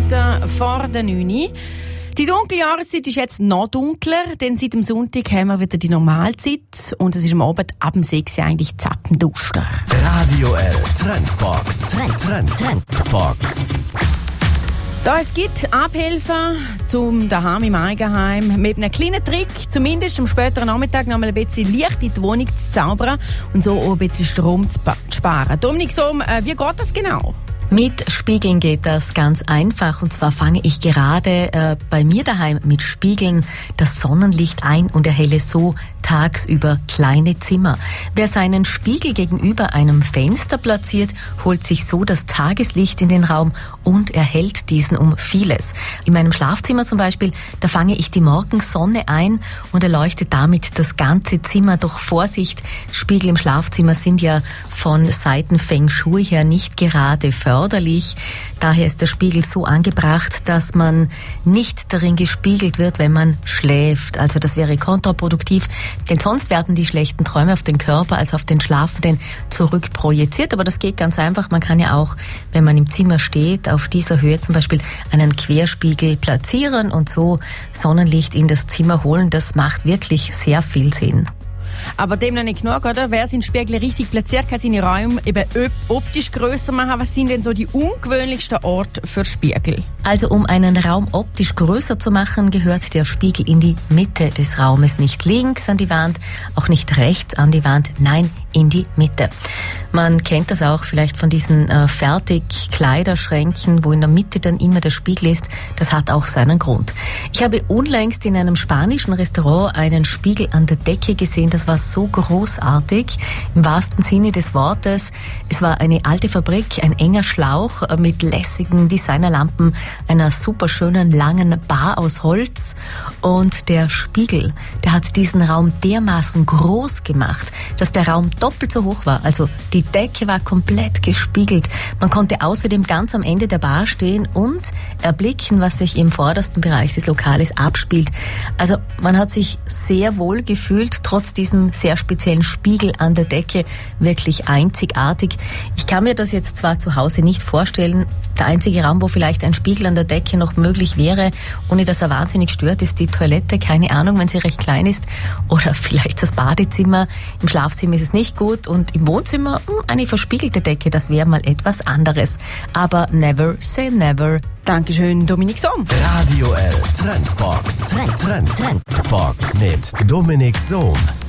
Minuten vor der 9 Uhr. Die dunkle Jahreszeit ist jetzt noch dunkler, denn seit dem Sonntag haben wir wieder die Normalzeit und es ist am Abend ab dem 6 Uhr eigentlich zappenduster. Radio L Trendbox. Trendbox. Da es gibt Abhelfen zum daheim im Eigenheim mit einem kleinen Trick, zumindest am späteren Nachmittag noch mal ein bisschen Licht in die Wohnung zu zaubern und so auch ein bisschen Strom zu sparen. Dominik Sohm, wie geht das genau? Mit Spiegeln geht das ganz einfach, und zwar fange ich gerade bei mir daheim mit Spiegeln das Sonnenlicht ein und erhelle so tagsüber kleine Zimmer. Wer seinen Spiegel gegenüber einem Fenster platziert, holt sich so das Tageslicht in den Raum und erhellt diesen um vieles. In meinem Schlafzimmer zum Beispiel, da fange ich die Morgensonne ein und erleuchte damit das ganze Zimmer. Doch Vorsicht, Spiegel im Schlafzimmer sind ja von Seiten Feng Shui her nicht gerade förderlich. Daher ist der Spiegel so angebracht, dass man nicht darin gespiegelt wird, wenn man schläft. Also das wäre kontraproduktiv, denn sonst werden die schlechten Träume auf den Körper, also auf den Schlafenden, zurückprojiziert. Aber das geht ganz einfach. Man kann ja auch, wenn man im Zimmer steht, auf dieser Höhe zum Beispiel einen Querspiegel platzieren und so Sonnenlicht in das Zimmer holen. Das macht wirklich sehr viel Sinn. Aber dem noch nicht genug, oder? Wer seinen Spiegel richtig platziert, kann seine Räume eben optisch grösser machen. Was sind denn so die ungewöhnlichsten Orte für Spiegel? Also um einen Raum optisch größer zu machen, gehört der Spiegel in die Mitte des Raumes. Nicht links an die Wand, auch nicht rechts an die Wand, nein, in die Mitte. Man kennt das auch vielleicht von diesen Fertigkleiderschränken, wo in der Mitte dann immer der Spiegel ist. Das hat auch seinen Grund. Ich habe unlängst in einem spanischen Restaurant einen Spiegel an der Decke gesehen. Das war so großartig, im wahrsten Sinne des Wortes. Es war eine alte Fabrik, ein enger Schlauch mit lässigen Designerlampen, einer superschönen langen Bar aus Holz. Und der Spiegel, der hat diesen Raum dermaßen groß gemacht, dass der Raum doppelt so hoch war. Also die Decke war komplett gespiegelt. Man konnte außerdem ganz am Ende der Bar stehen und erblicken, was sich im vordersten Bereich des Lokales abspielt. Also man hat sich sehr wohl gefühlt, trotz diesem sehr speziellen Spiegel an der Decke, wirklich einzigartig. Ich kann mir das jetzt zwar zu Hause nicht vorstellen. Der einzige Raum, wo vielleicht ein Spiegel an der Decke noch möglich wäre, ohne dass er wahnsinnig stört, ist die Toilette. Keine Ahnung, wenn sie recht klein ist. Oder vielleicht das Badezimmer. Im Schlafzimmer ist es nicht gut und im Wohnzimmer eine verspiegelte Decke, das wäre mal etwas anderes. Aber never say never. Dankeschön, Dominik Sohm. Radio L Trendbox. Trendbox mit Dominik Sohm.